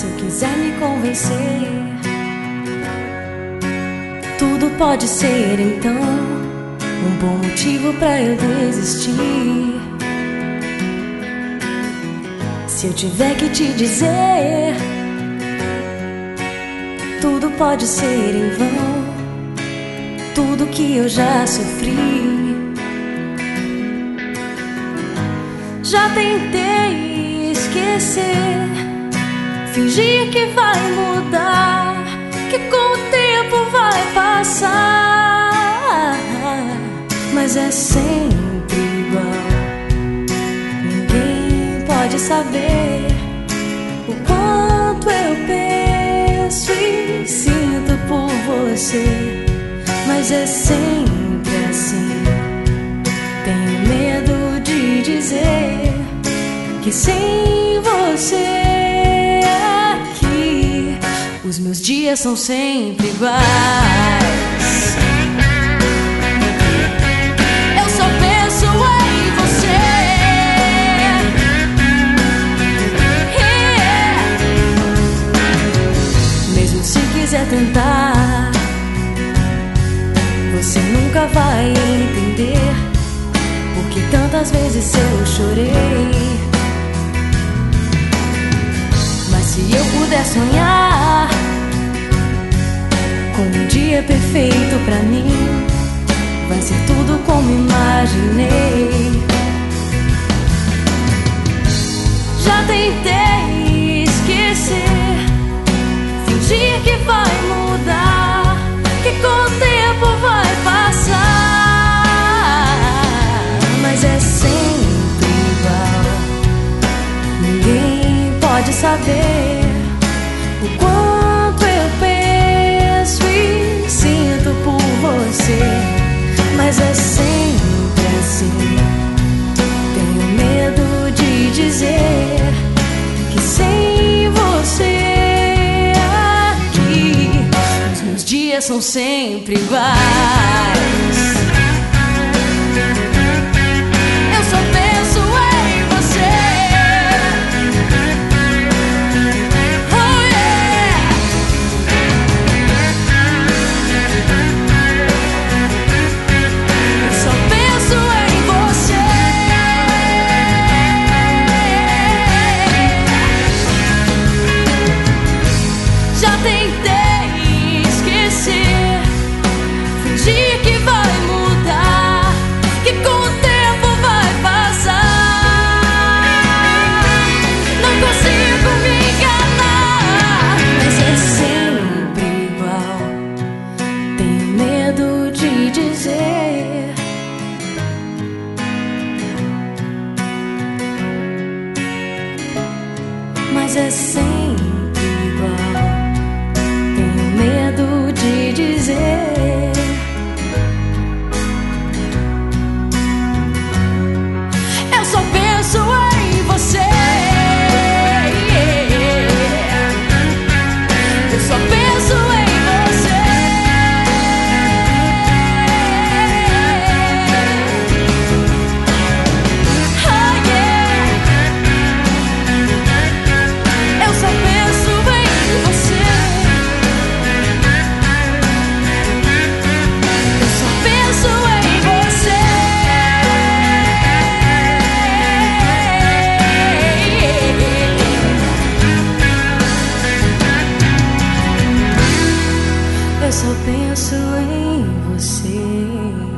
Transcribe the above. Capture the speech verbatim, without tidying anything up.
Se eu quiser me convencer, tudo pode ser então um bom motivo pra eu desistir. Se eu tiver que te dizer, tudo pode ser em vão, tudo que eu já sofri. Já tentei esquecer, fingir que vai mudar, que com o tempo vai passar, mas é sempre igual. Ninguém pode saber o quanto eu penso e sinto por você, mas é sempre assim. Tenho medo de dizer que sem você aqui os meus dias são sempre iguais. Eu só penso em você, yeah. Mesmo se quiser tentar, você nunca vai entender porque tantas vezes eu chorei. Mas se eu puder sonhar com um dia perfeito pra mim, vai ser tudo como imaginei. Já tentei esquecer, fingir que vai mudar, que com o tempo vai passar, mas é sempre igual. Ninguém pode saber o quanto eu penso e sinto por você, mas é sempre assim. Tenho medo de dizer que sem você aqui os meus dias são sempre iguais. Eu só penso em você, oh yeah. Eu só penso em você. Já tentei esquecer, fingir que vai mudar, que com o tempo vai passar. Não consigo me enganar, mas é sempre igual. Tenho medo de dizer, mas é sempre igual. Tenho medo de dizer, eu só penso em você, yeah. Eu só penso em você, oh yeah. Eu só penso em você, eu só penso em você. Eu só penso em você.